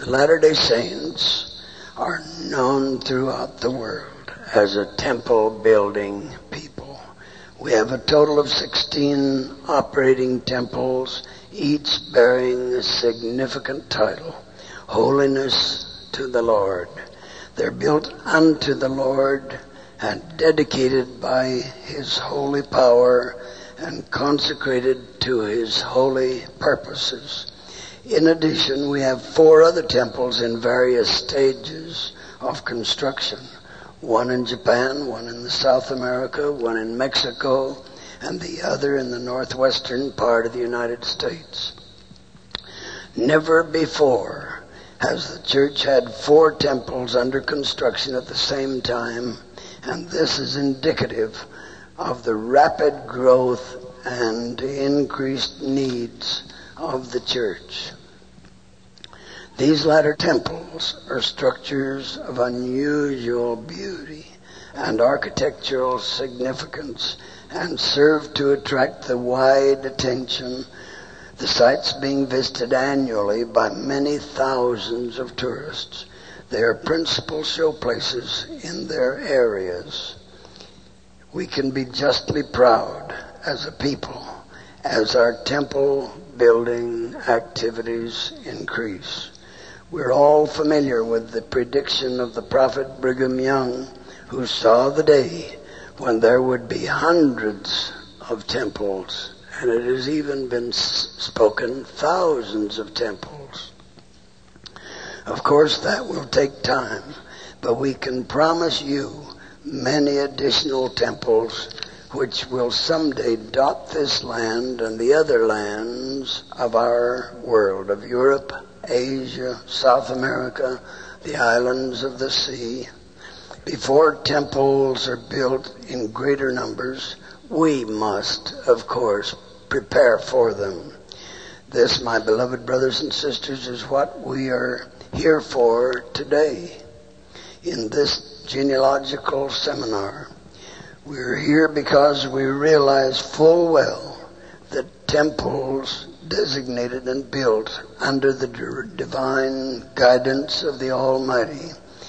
The Latter-day Saints are known throughout the world as a temple-building people. We have a total of 16 operating temples, each bearing a significant title, Holiness to the Lord. They're built unto the Lord and dedicated by His holy power and consecrated to His holy purposes. In addition, we have 4 other temples in various stages of construction. One in Japan, one in South America, one in Mexico, and the other in the northwestern part of the United States. Never before has the church had 4 temples under construction at the same time, and this is indicative of the rapid growth and increased needs of the church. These latter temples are structures of unusual beauty and architectural significance and serve to attract the wide attention, the sites being visited annually by many thousands of tourists. They are principal showplaces in their areas. We can be justly proud as a people as our temple building activities increase. We're all familiar with the prediction of the prophet Brigham Young, who saw the day when there would be hundreds of temples, and it has even been spoken thousands of temples. Of course, that will take time, but we can promise you many additional temples which will someday dot this land and the other lands of our world, of Europe, Asia, South America, the islands of the sea. Before temples are built in greater numbers, we must, of course, prepare for them. This, my beloved brothers and sisters, is what we are here for today in this genealogical seminar. We're here because we realize full well that temples designated and built under the divine guidance of the Almighty,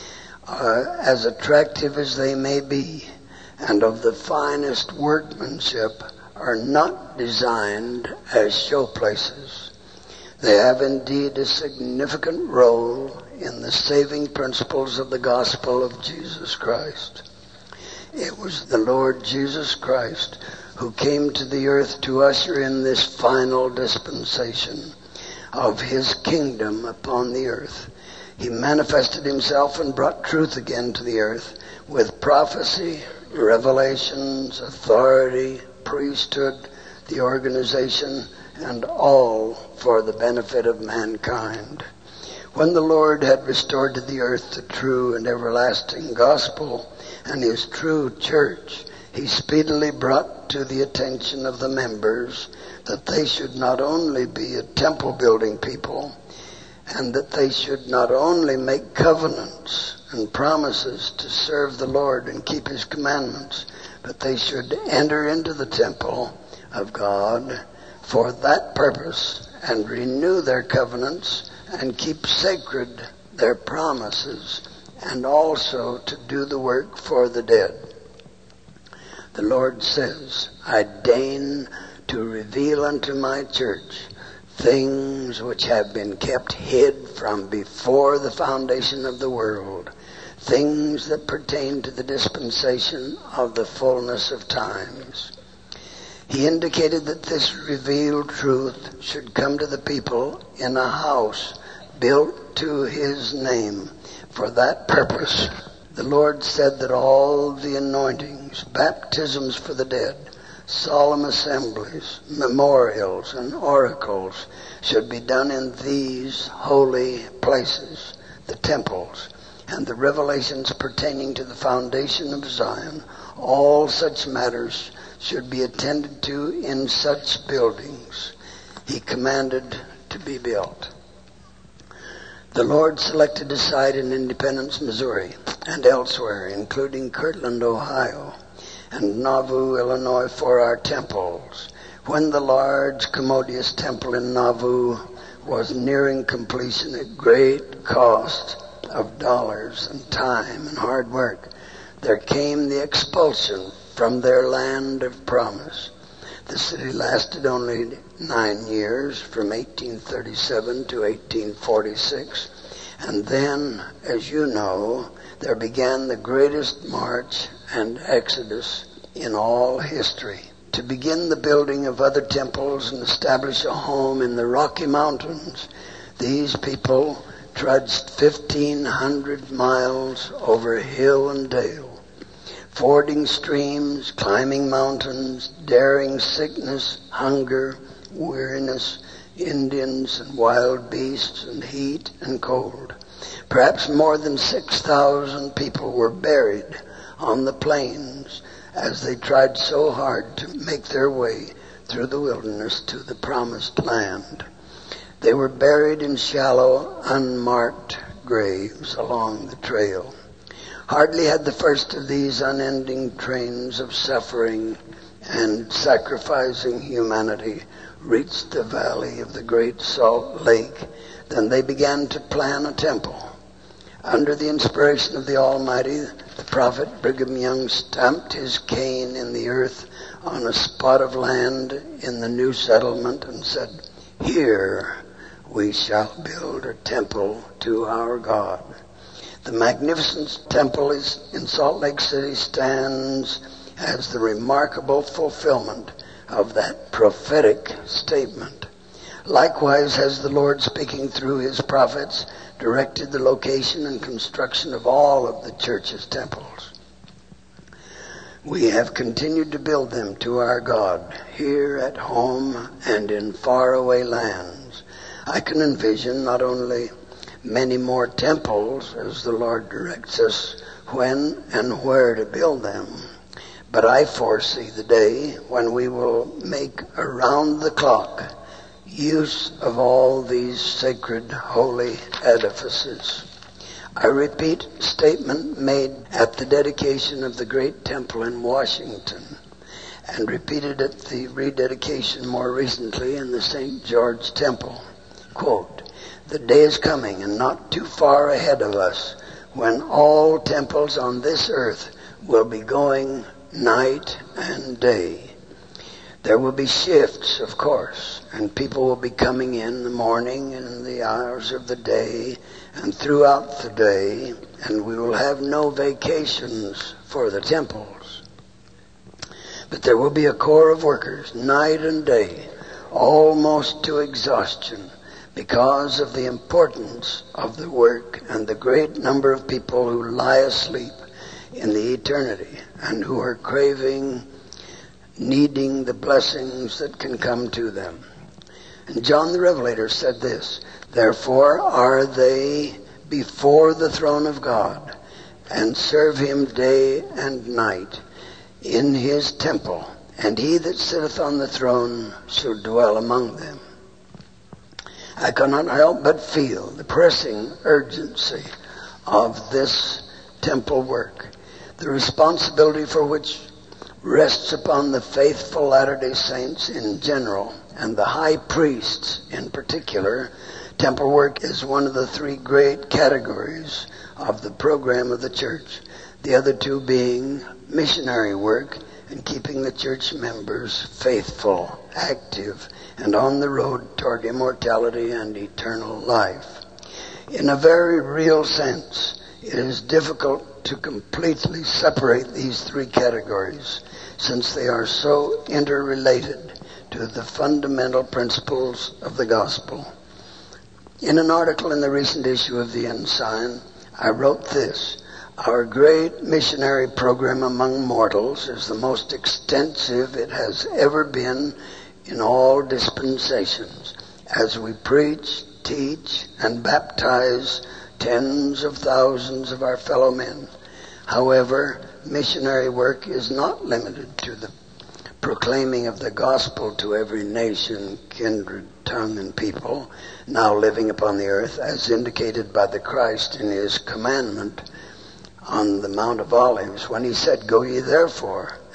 as attractive as they may be and of the finest workmanship, are not designed as showplaces. They have indeed a significant role in the saving principles of the gospel of Jesus Christ. It was the Lord Jesus Christ who came to the earth to usher in this final dispensation of His kingdom upon the earth. He manifested Himself and brought truth again to the earth with prophecy, revelations, authority, priesthood, the organization, and all for the benefit of mankind. When the Lord had restored to the earth the true and everlasting gospel and His true church, He speedily brought to the attention of the members that they should not only be a temple-building people, and that they should not only make covenants and promises to serve the Lord and keep His commandments, but they should enter into the temple of God for that purpose and renew their covenants and keep sacred their promises, and also to do the work for the dead. The Lord says, I deign to reveal unto my church things which have been kept hid from before the foundation of the world, things that pertain to the dispensation of the fullness of times. He indicated that this revealed truth should come to the people in a house built to His name. For that purpose, the Lord said that all the anointings, baptisms for the dead, solemn assemblies, memorials, and oracles should be done in these holy places, the temples, and the revelations pertaining to the foundation of Zion. All such matters should be attended to in such buildings He commanded to be built. The Lord selected a site in Independence, Missouri, and elsewhere, including Kirtland, Ohio, and Nauvoo, Illinois, for our temples. When the large, commodious temple in Nauvoo was nearing completion at great cost of dollars and time and hard work, there came the expulsion from their land of promise. The city lasted only 9 years, from 1837 to 1846. And then, as you know, there began the greatest march and exodus in all history. To begin the building of other temples and establish a home in the Rocky Mountains, these people trudged 1,500 miles over hill and dale, fording streams, climbing mountains, daring sickness, hunger, weariness, Indians and wild beasts, and heat and cold. Perhaps more than 6,000 people were buried on the plains as they tried so hard to make their way through the wilderness to the promised land. They were buried in shallow, unmarked graves along the trail. Hardly had the first of these unending trains of suffering and sacrificing humanity reached the valley of the Great Salt Lake than they began to plan a temple. Under the inspiration of the Almighty, the prophet Brigham Young stamped his cane in the earth on a spot of land in the new settlement and said, "Here we shall build a temple to our God." The magnificent temple in Salt Lake City stands as the remarkable fulfillment of that prophetic statement. Likewise has the Lord, speaking through his prophets, directed the location and construction of all of the church's temples. We have continued to build them to our God, here at home and in faraway lands. I can envision not only many more temples as the Lord directs us when and where to build them, but I foresee the day when we will make around-the-clock use of all these sacred, holy edifices. I repeat a statement made at the dedication of the great temple in Washington, and repeated at the rededication more recently in the St. George Temple. Quote, "The day is coming, and not too far ahead of us, when all temples on this earth will be going night and day. There will be shifts, of course, and people will be coming in the morning and in the hours of the day and throughout the day, and we will have no vacations for the temples. But there will be a core of workers night and day, almost to exhaustion, because of the importance of the work and the great number of people who lie asleep in the eternity and who are craving, needing the blessings that can come to them." And John the Revelator said this, "Therefore are they before the throne of God, and serve him day and night in his temple, and he that sitteth on the throne shall dwell among them." I cannot help but feel the pressing urgency of this temple work, the responsibility for which rests upon the faithful Latter-day Saints in general and the high priests in particular. Temple work is one of the three great categories of the program of the church, the other two being missionary work and keeping the church members faithful, active, and on the road toward immortality and eternal life. In a very real sense, it is difficult to completely separate these three categories, since they are so interrelated to the fundamental principles of the gospel. In an article in the recent issue of the Ensign, I wrote this: "Our great missionary program among mortals is the most extensive it has ever been in all dispensations, as we preach, teach, and baptize tens of thousands of our fellow men. However, missionary work is not limited to the proclaiming of the gospel to every nation, kindred, tongue, and people now living upon the earth, as indicated by the Christ in his commandment on the Mount of Olives, when he said, 'Go ye therefore and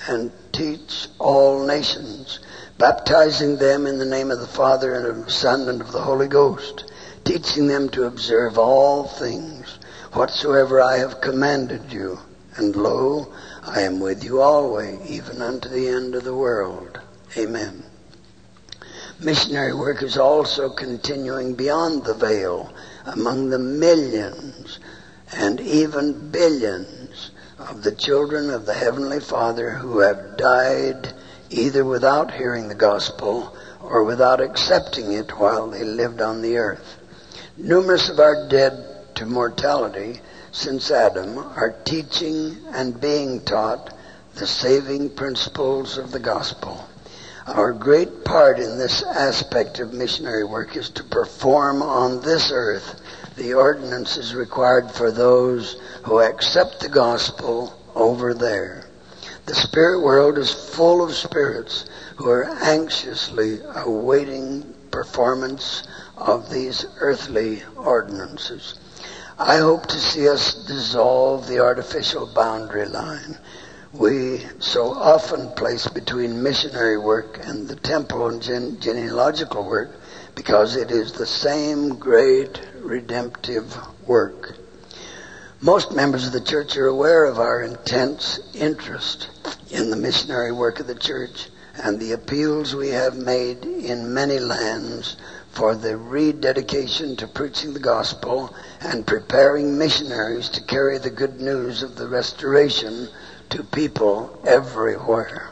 teach all nations, baptizing them in the name of the Father and of the Son and of the Holy Ghost, teaching them to observe all things whatsoever I have commanded you. And lo, I am with you always, even unto the end of the world. Amen. Missionary work is also continuing beyond the veil among the millions and even billions of the children of the Heavenly Father who have died either without hearing the gospel or without accepting it while they lived on the earth. Numerous of our dead to mortality since Adam are teaching and being taught the saving principles of the gospel. Our great part in this aspect of missionary work is to perform on this earth the ordinances required for those who accept the gospel over there. The spirit world is full of spirits who are anxiously awaiting performance of these earthly ordinances. I hope to see us dissolve the artificial boundary line we so often place between missionary work and the temple and genealogical work, because it is the same great redemptive work. Most members of the church are aware of our intense interest in the missionary work of the church and the appeals we have made in many lands for the rededication to preaching the gospel and preparing missionaries to carry the good news of the restoration to people everywhere.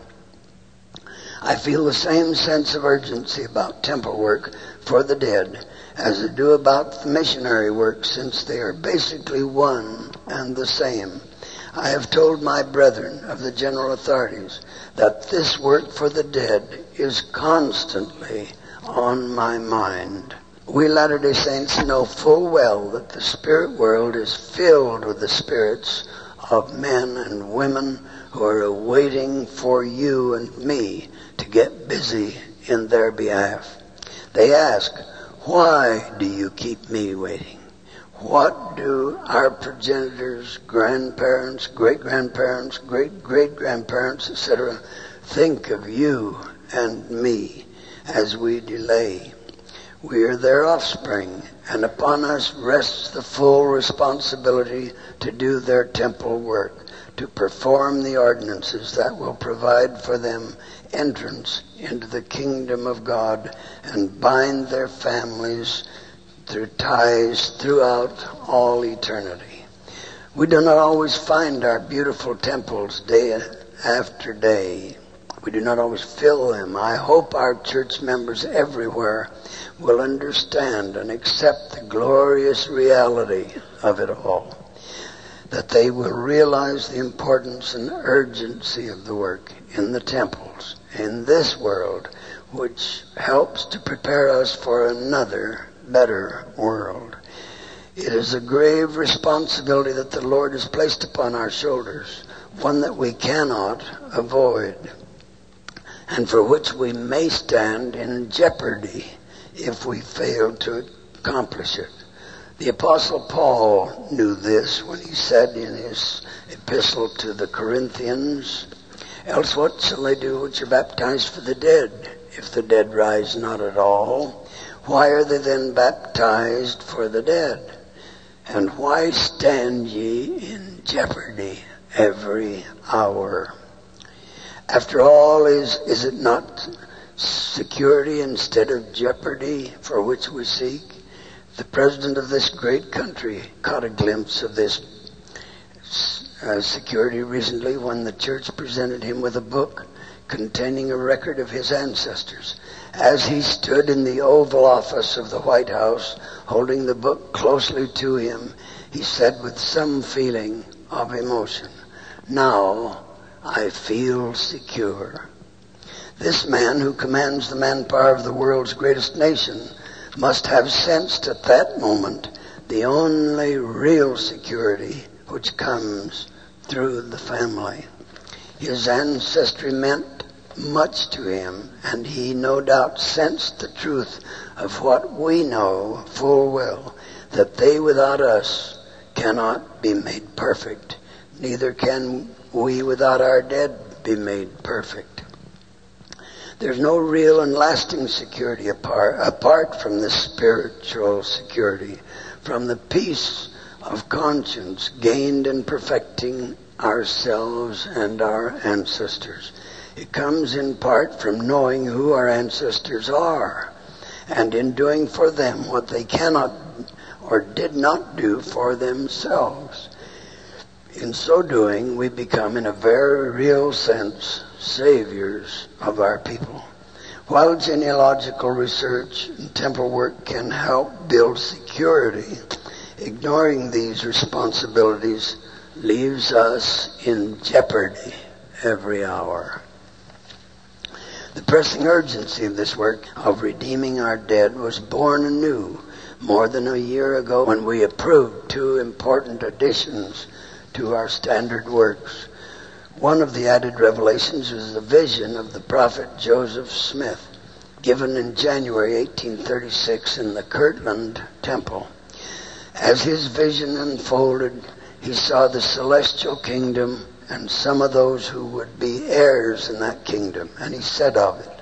I feel the same sense of urgency about temple work for the dead as I do about the missionary work, since they are basically one and the same. I have told my brethren of the general authorities that this work for the dead is constantly on my mind. We Latter-day Saints know full well that the spirit world is filled with the spirits of men and women who are awaiting for you and me to get busy in their behalf. They ask, why do you keep me waiting? What do our progenitors, grandparents, great-grandparents, great-great-grandparents, etc., think of you and me as we delay? We are their offspring, and upon us rests the full responsibility to do their temple work, to perform the ordinances that will provide for them entrance into the kingdom of God and bind their families through ties throughout all eternity. We do not always find our beautiful temples day after day. We do not always fill them. I hope our church members everywhere will understand and accept the glorious reality of it all, that they will realize the importance and urgency of the work in the temples in this world, which helps to prepare us for another, better world. It is a grave responsibility that the Lord has placed upon our shoulders, one that we cannot avoid, and for which we may stand in jeopardy if we fail to accomplish it. The Apostle Paul knew this when he said in his epistle to the Corinthians, else what shall they do which are baptized for the dead, if the dead rise not at all? Why are they then baptized for the dead? And why stand ye in jeopardy every hour? After all, is it not security instead of jeopardy for which we seek? The president of this great country caught a glimpse of this security recently when the church presented him with a book containing a record of his ancestors. As he stood in the Oval Office of the White House, holding the book closely to him, he said with some feeling of emotion, "Now I feel secure." This man, who commands the manpower of the world's greatest nation, must have sensed at that moment the only real security which comes through the family. His ancestry meant much to him, and he no doubt sensed the truth of what we know full well, that they without us cannot be made perfect, neither can we without our dead be made perfect. There's no real and lasting security apart from this spiritual security, from the peace of conscience gained in perfecting ourselves and our ancestors. It comes in part from knowing who our ancestors are, and in doing for them what they cannot or did not do for themselves. In so doing, we become, in a very real sense, saviors of our people. While genealogical research and temple work can help build security, ignoring these responsibilities leaves us in jeopardy every hour. The pressing urgency of this work of redeeming our dead was born anew more than a year ago when we approved two important additions to our standard works. One of the added revelations was the vision of the prophet Joseph Smith, given in January 1836 in the Kirtland Temple. As his vision unfolded, he saw the celestial kingdom and some of those who would be heirs in that kingdom. And he said of it,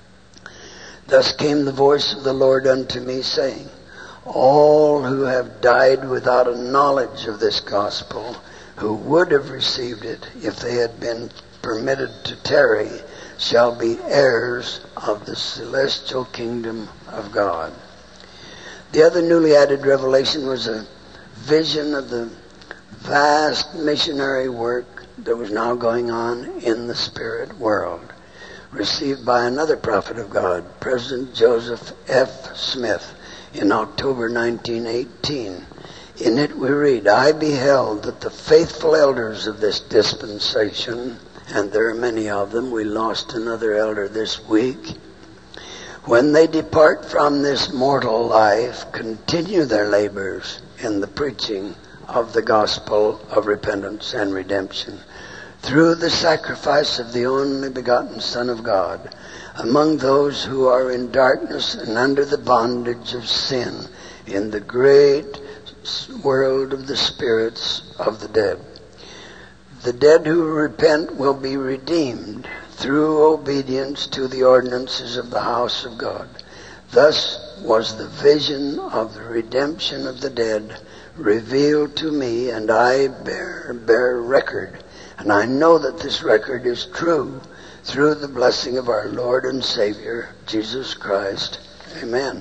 "Thus came the voice of the Lord unto me, saying, all who have died without a knowledge of this gospel, who would have received it if they had been permitted to tarry, shall be heirs of the celestial kingdom of God." The other newly added revelation was a vision of the vast missionary work that was now going on in the spirit world, received by another prophet of God, President Joseph F. Smith, in October 1918. In it we read, "I beheld that the faithful elders of this dispensation," and there are many of them, we lost another elder this week, "when they depart from this mortal life, continue their labors in the preaching of the gospel of repentance and redemption, through the sacrifice of the only begotten Son of God, among those who are in darkness and under the bondage of sin, in the great world of the spirits of the dead. The dead who repent will be redeemed through obedience to the ordinances of the house of God. Thus was the vision of the redemption of the dead revealed to me, and I bear record. And I know that this record is true through the blessing of our Lord and Savior, Jesus Christ. Amen.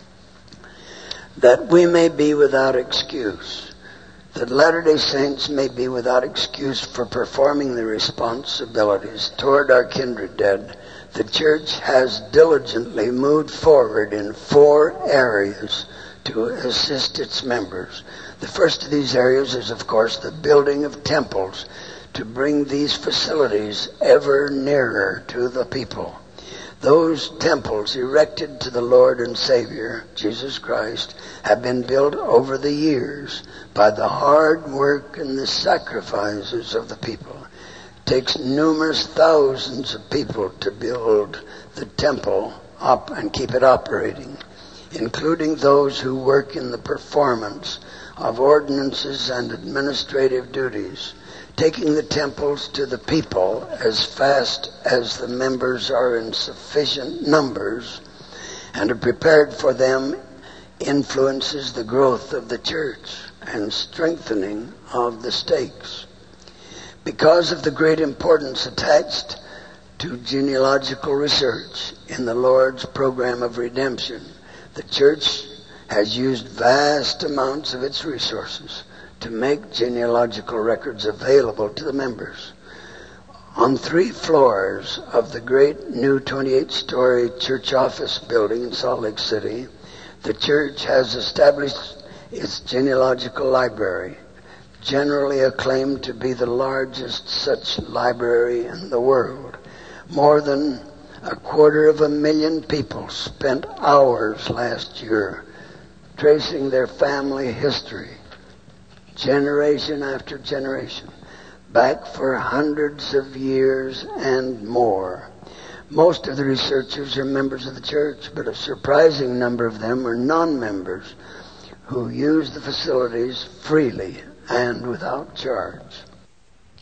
That we may be without excuse. That Latter-day Saints may be without excuse for performing the responsibilities toward our kindred dead, the Church has diligently moved forward in 4 areas to assist its members. The first of these areas is, of course, the building of temples to bring these facilities ever nearer to the people. Those temples erected to the Lord and Savior, Jesus Christ, have been built over the years by the hard work and the sacrifices of the people. It takes numerous thousands of people to build the temple up and keep it operating, including those who work in the performance of ordinances and administrative duties, taking the temples to the people as fast as the members are in sufficient numbers and are prepared for them influences the growth of the church and strengthening of the stakes. Because of the great importance attached to genealogical research in the Lord's program of redemption, the church has used vast amounts of its resources to make genealogical records available to the members. On 3 floors of the great new 28-story church office building in Salt Lake City, the church has established its genealogical library, generally acclaimed to be the largest such library in the world. More than 250,000 people spent hours last year tracing their family history, generation after generation, back for hundreds of years and more. Most of the researchers are members of the church, but a surprising number of them are non-members who use the facilities freely and without charge.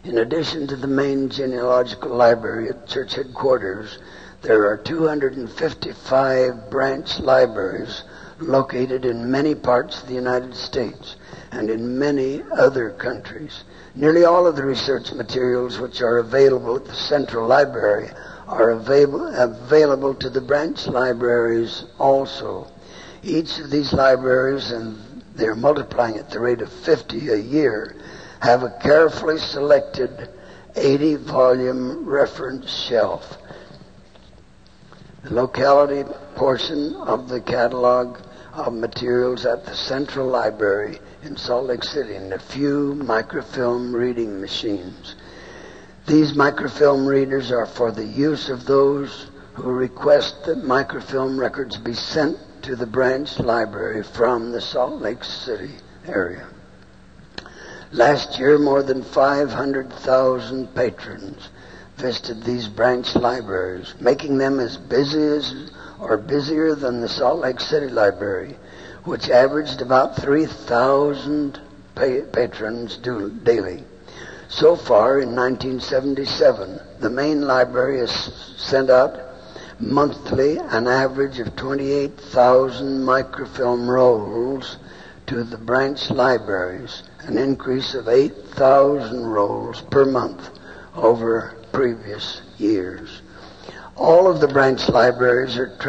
In addition to the main genealogical library at church headquarters, there are 255 branch libraries located in many parts of the United States and in many other countries. Nearly all of the research materials which are available at the Central Library are available to the branch libraries also. Each of these libraries, and they're multiplying at the rate of 50 a year, have a carefully selected 80-volume reference shelf. The locality portion of the catalog of materials at the Central Library in Salt Lake City and a few microfilm reading machines. These microfilm readers are for the use of those who request that microfilm records be sent to the branch library from the Salt Lake City area. Last year, more than 500,000 patrons visited these branch libraries, making them as busy as or busier than the Salt Lake City Library, which averaged about 3,000 patrons daily. So far, in 1977, the main library has sent out monthly an average of 28,000 microfilm rolls to the branch libraries, an increase of 8,000 rolls per month over previous years. All of the branch libraries are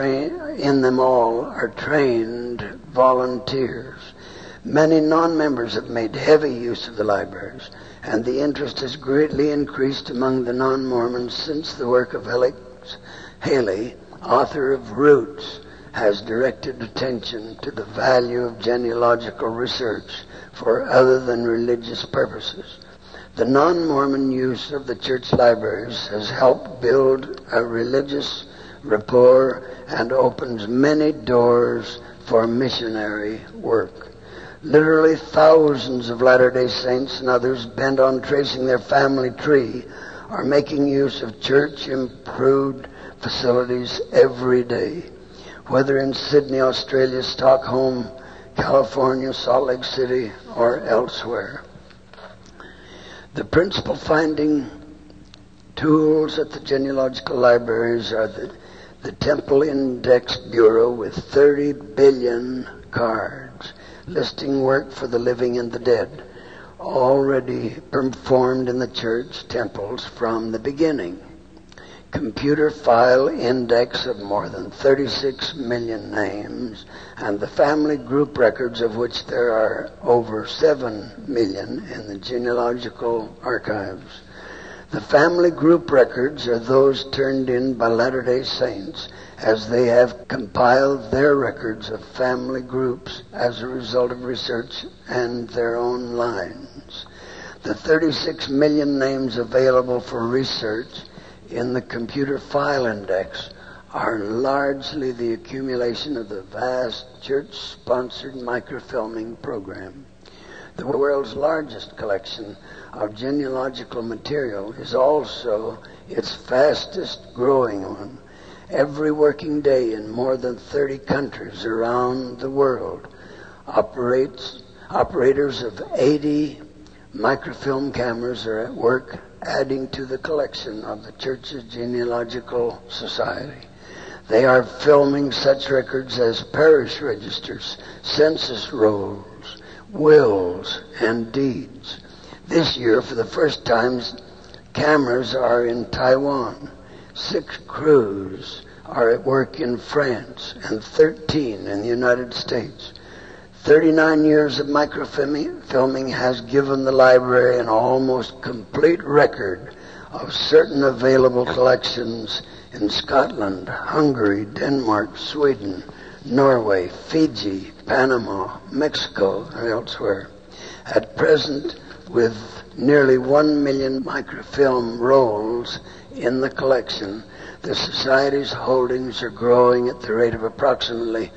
trained volunteers. Many non-members have made heavy use of the libraries, and the interest has greatly increased among the non-Mormons since the work of Alex Haley, author of Roots, has directed attention to the value of genealogical research for other than religious purposes. The non-Mormon use of the church libraries has helped build a religious rapport and opens many doors for missionary work. Literally thousands of Latter-day Saints and others bent on tracing their family tree are making use of church-improved facilities every day, whether in Sydney, Australia, Stockholm, California, Salt Lake City, or elsewhere. The principal finding tools at the genealogical libraries are the Temple Index Bureau with 30 billion cards listing work for the living and the dead, already performed in the church temples from the beginning. Computer file index of more than 36 million names, and the family group records, of which there are over 7 million in the genealogical archives. The family group records are those turned in by Latter-day Saints as they have compiled their records of family groups as a result of research and their own lines. The 36 million names available for research in the computer file index are largely the accumulation of the vast church-sponsored microfilming program. The world's largest collection of genealogical material is also its fastest growing one. Every working day in more than 30 countries around the world, operators of 80 microfilm cameras are at work adding to the collection of the Church's Genealogical Society. They are filming such records as parish registers, census rolls, wills, and deeds. This year, for the first time, cameras are in Taiwan. 6 crews are at work in France and 13 in the United States. 39 years of microfilming has given the library an almost complete record of certain available collections in Scotland, Hungary, Denmark, Sweden, Norway, Fiji, Panama, Mexico, and elsewhere. At present, with nearly 1 million microfilm rolls in the collection, the Society's holdings are growing at the rate of approximately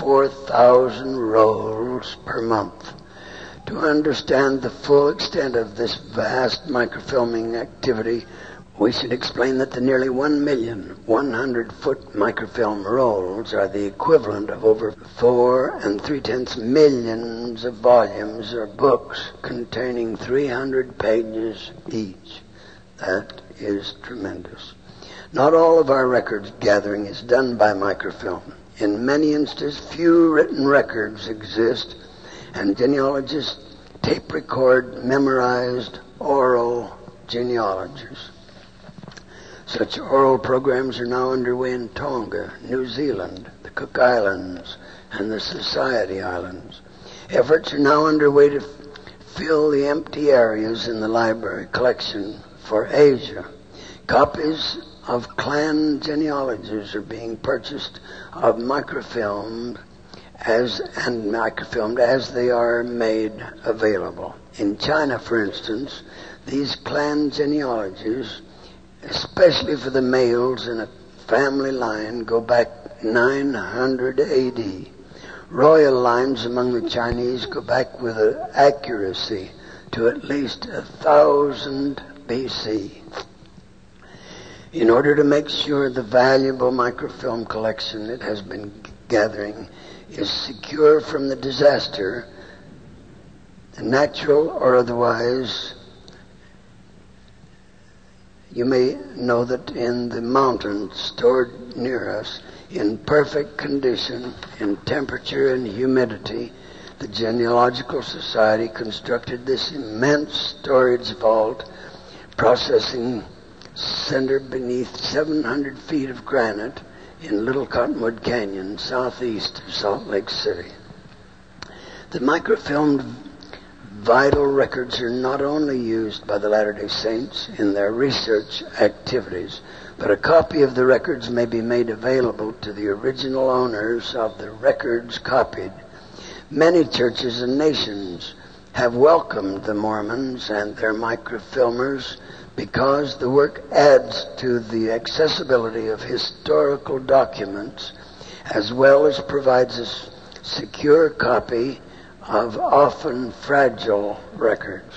4,000 rolls per month. To understand the full extent of this vast microfilming activity, We should explain that the nearly 1,100,000 microfilm rolls are the equivalent of over 4 3/10 millions of volumes or books containing 300 pages each. That is tremendous. Not all of our records gathering is done by microfilm. In many instances, few written records exist, and genealogists tape record memorized oral genealogies. Such oral programs are now underway in Tonga, New Zealand, the Cook Islands, and the Society Islands. Efforts are now underway to fill the empty areas in the library collection for Asia. Copies of clan genealogies are being purchased of microfilmed as they are made available. In China, for instance, these clan genealogies, especially for the males in a family line, go back 900 AD. Royal lines among the Chinese go back with accuracy to at least 1000 BC. In order to make sure the valuable microfilm collection it has been gathering is secure from the disaster, natural or otherwise, you may know that in the mountains stored near us, in perfect condition, in temperature and humidity, the Genealogical Society constructed this immense storage vault, processing center beneath 700 feet of granite in Little Cottonwood Canyon, southeast of Salt Lake City. The microfilmed vital records are not only used by the Latter-day Saints in their research activities, but a copy of the records may be made available to the original owners of the records copied. Many churches and nations have welcomed the Mormons and their microfilmers because the work adds to the accessibility of historical documents as well as provides a secure copy of often fragile records.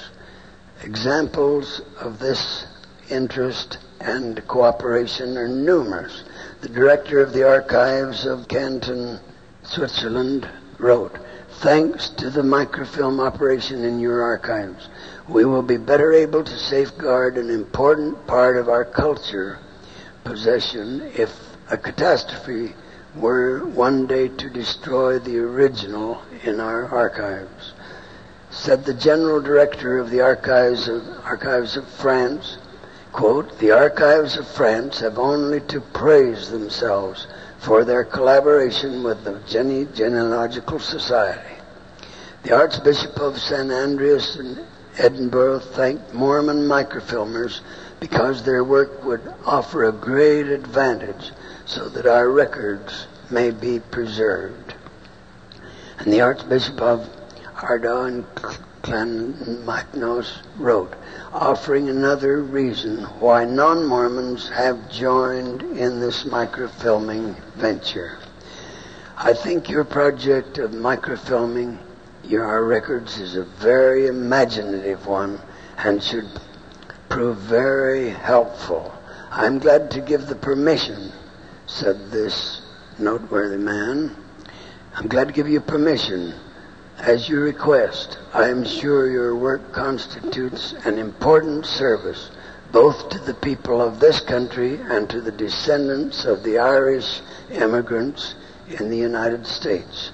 Examples of this interest and cooperation are numerous. The director of the Archives of Canton, Switzerland, wrote, "Thanks to the microfilm operation in your archives, we will be better able to safeguard an important part of our culture possession if a catastrophe were one day to destroy the original in our archives." Said the general director of the Archives of France, quote, "The Archives of France have only to praise themselves for their collaboration with the Genealogical Society." The Archbishop of St. Andreas in Edinburgh thanked Mormon microfilmers because their work would offer a great advantage so that our records may be preserved. And the Archbishop of Ardagh and Clonmacnoise wrote, offering another reason why non-Mormons have joined in this microfilming venture. "I think your project of microfilming our records is a very imaginative one and should prove very helpful. I'm glad to give the permission," said this noteworthy man. "I'm glad to give you permission as you request. I am sure your work constitutes an important service both to the people of this country and to the descendants of the Irish immigrants in the United States."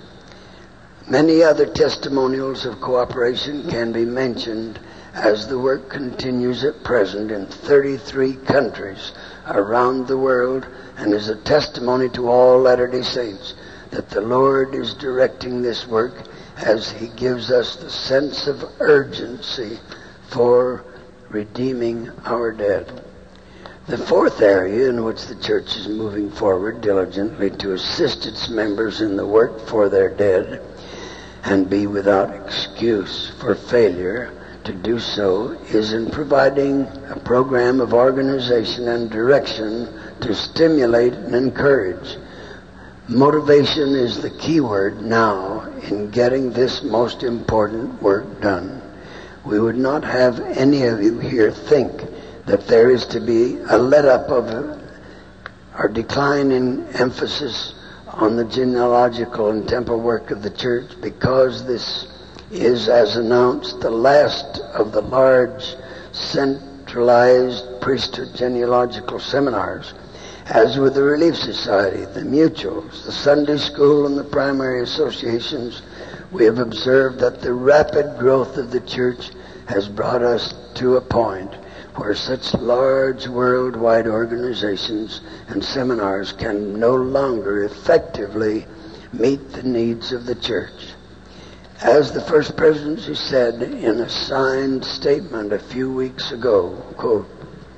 Many other testimonials of cooperation can be mentioned as the work continues at present in 33 countries around the world and is a testimony to all Latter-day Saints that the Lord is directing this work as He gives us the sense of urgency for redeeming our dead. The fourth area in which the church is moving forward diligently to assist its members in the work for their dead and be without excuse for failure to do so is in providing a program of organization and direction to stimulate and encourage. Motivation is the key word now in getting this most important work done. We would not have any of you here think that there is to be a let-up of or decline in emphasis on the genealogical and temple work of the church, because this is, as announced, the last of the large centralized priesthood genealogical seminars. As with the Relief Society, the mutuals, the Sunday school, and the primary associations, we have observed that the rapid growth of the church has brought us to a point where such large worldwide organizations and seminars can no longer effectively meet the needs of the church. As the First Presidency said in a signed statement a few weeks ago, quote,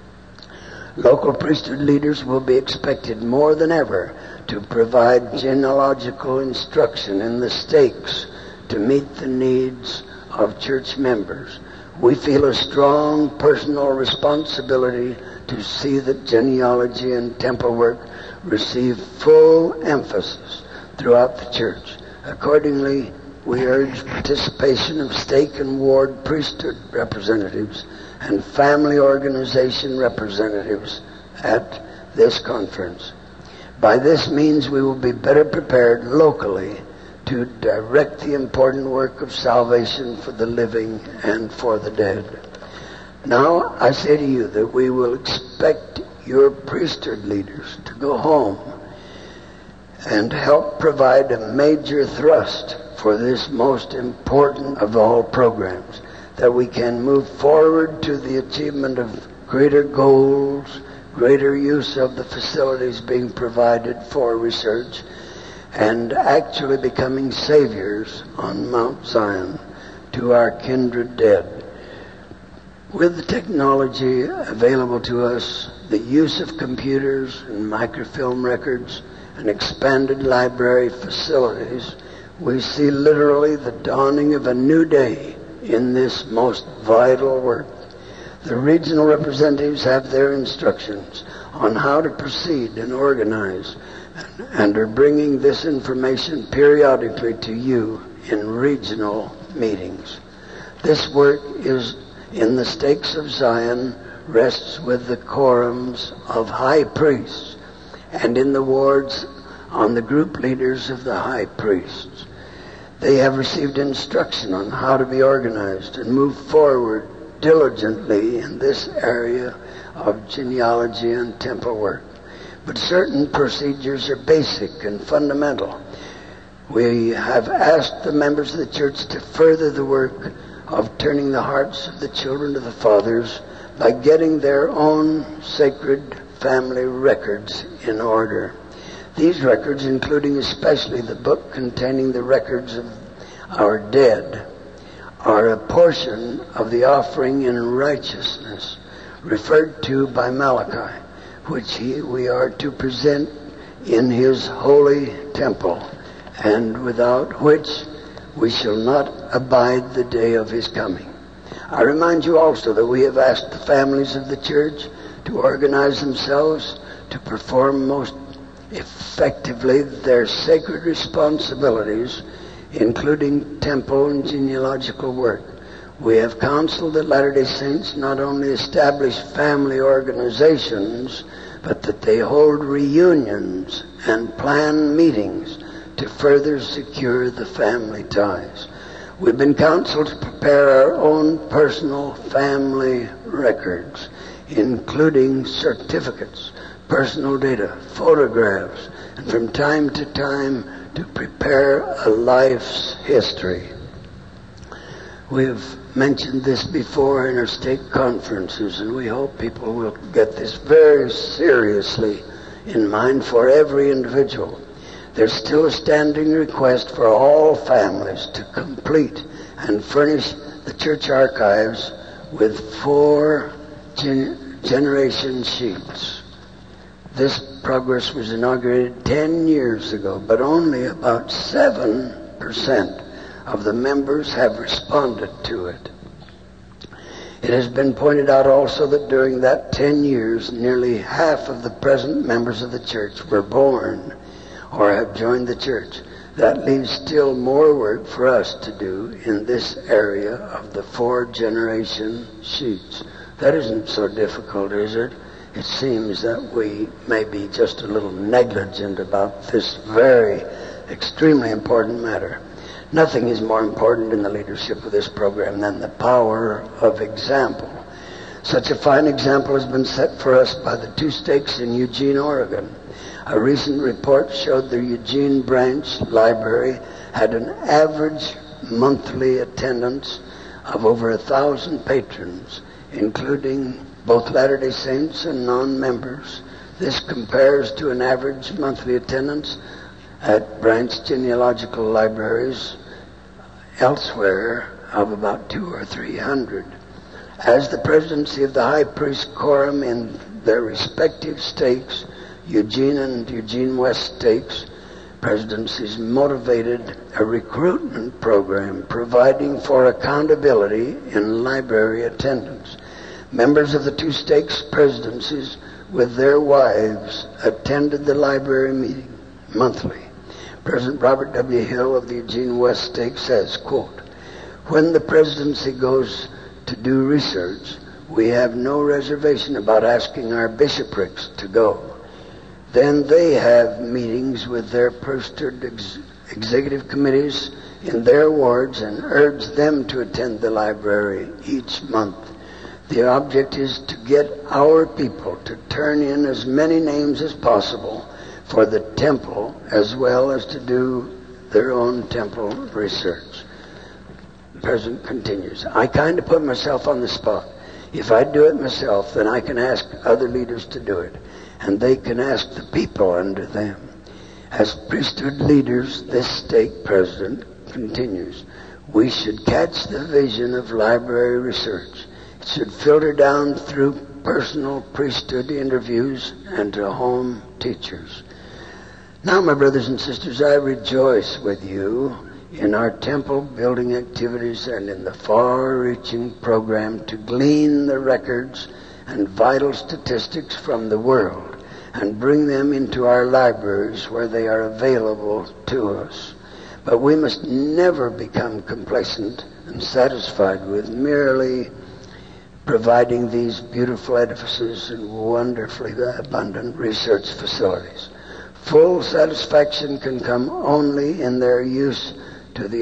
"Local priesthood leaders will be expected more than ever to provide genealogical instruction in the stakes to meet the needs of church members. We feel a strong personal responsibility to see that genealogy and temple work receive full emphasis throughout the church. Accordingly, we urge participation of stake and ward priesthood representatives and family organization representatives at this conference. By this means, we will be better prepared locally to direct the important work of salvation for the living and for the dead. Now, I say to you that we will expect your priesthood leaders to go home and help provide a major thrust for this most important of all programs, that we can move forward to the achievement of greater goals, greater use of the facilities being provided for research, and actually becoming saviors on Mount Zion to our kindred dead. With the technology available to us, the use of computers and microfilm records and expanded library facilities, we see literally the dawning of a new day in this most vital work. The regional representatives have their instructions on how to proceed and organize, and are bringing this information periodically to you in regional meetings. This work is in the stakes of Zion, rests with the quorums of high priests, and in the wards on the group leaders of the high priests. They have received instruction on how to be organized and move forward diligently in this area of genealogy and temple work. But certain procedures are basic and fundamental. We have asked the members of the church to further the work of turning the hearts of the children to the fathers by getting their own sacred family records in order. These records, including especially the book containing the records of our dead, are a portion of the offering in righteousness referred to by Malachi, which we are to present in his holy temple, and without which we shall not abide the day of his coming. I remind you also that we have asked the families of the church to organize themselves to perform most effectively their sacred responsibilities, including temple and genealogical work. We have counseled that Latter-day Saints not only establish family organizations, but that they hold reunions and plan meetings to further secure the family ties. We've been counseled to prepare our own personal family records, including certificates, personal data, photographs, and from time to time to prepare a life's history. We've mentioned this before in our state conferences, and we hope people will get this very seriously in mind for every individual. There's still a standing request for all families to complete and furnish the church archives with 4 generation sheets. This progress was inaugurated 10 years ago, but only about 7% of the members have responded to it. It has been pointed out also that during that 10 years, nearly half of the present members of the church were born or have joined the church. That leaves still more work for us to do in this area of the 4 generation sheets. That isn't so difficult, is it? It seems that we may be just a little negligent about this very extremely important matter. Nothing is more important in the leadership of this program than the power of example. Such a fine example has been set for us by the 2 stakes in Eugene, Oregon. A recent report showed the Eugene Branch Library had an average monthly attendance of over 1,000 patrons, including both Latter-day Saints and non-members. This compares to an average monthly attendance at branch genealogical libraries elsewhere of about 200 or 300. As the presidency of the High Priest Quorum in their respective stakes, Eugene and Eugene West stakes, presidencies motivated a recruitment program providing for accountability in library attendance. Members of the 2 stakes presidencies with their wives attended the library meeting monthly. President Robert W. Hill of the Eugene West stake says, quote, "When the presidency goes to do research, we have no reservation about asking our bishoprics to go. Then they have meetings with their priesthood executive committees in their wards and urge them to attend the library each month. The object is to get our people to turn in as many names as possible for the temple, as well as to do their own temple research." The president continues, "I kind of put myself on the spot. If I do it myself, then I can ask other leaders to do it, and they can ask the people under them. As priesthood leaders," this stake president continues, "we should catch the vision of library research. It should filter down through personal priesthood interviews and to home teachers." Now, my brothers and sisters, I rejoice with you in our temple building activities and in the far-reaching program to glean the records and vital statistics from the world and bring them into our libraries where they are available to us. But we must never become complacent and satisfied with merely providing these beautiful edifices and wonderfully abundant research facilities. Full satisfaction can come only in their use to the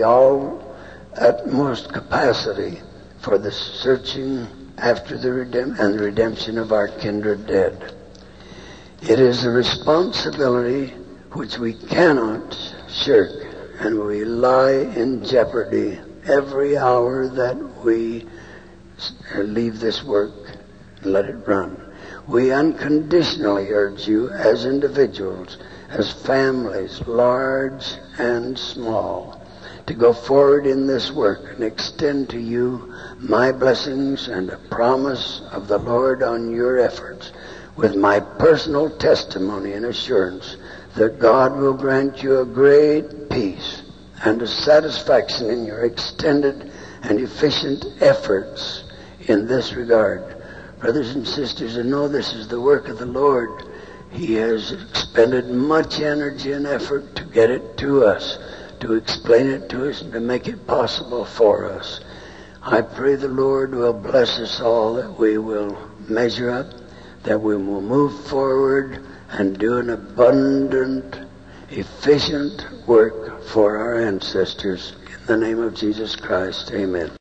utmost capacity for the searching after the redemption of our kindred dead. It is a responsibility which we cannot shirk, and we lie in jeopardy every hour that we leave this work and let it run. We unconditionally urge you as individuals, as families, large and small, to go forward in this work and extend to you my blessings and a promise of the Lord on your efforts, with my personal testimony and assurance that God will grant you a great peace and a satisfaction in your extended and efficient efforts in this regard. Brothers and sisters, I know this is the work of the Lord. He has expended much energy and effort to get it to us, to explain it to us, and to make it possible for us. I pray the Lord will bless us all, that we will measure up, that we will move forward and do an abundant, efficient work for our ancestors. In the name of Jesus Christ, amen.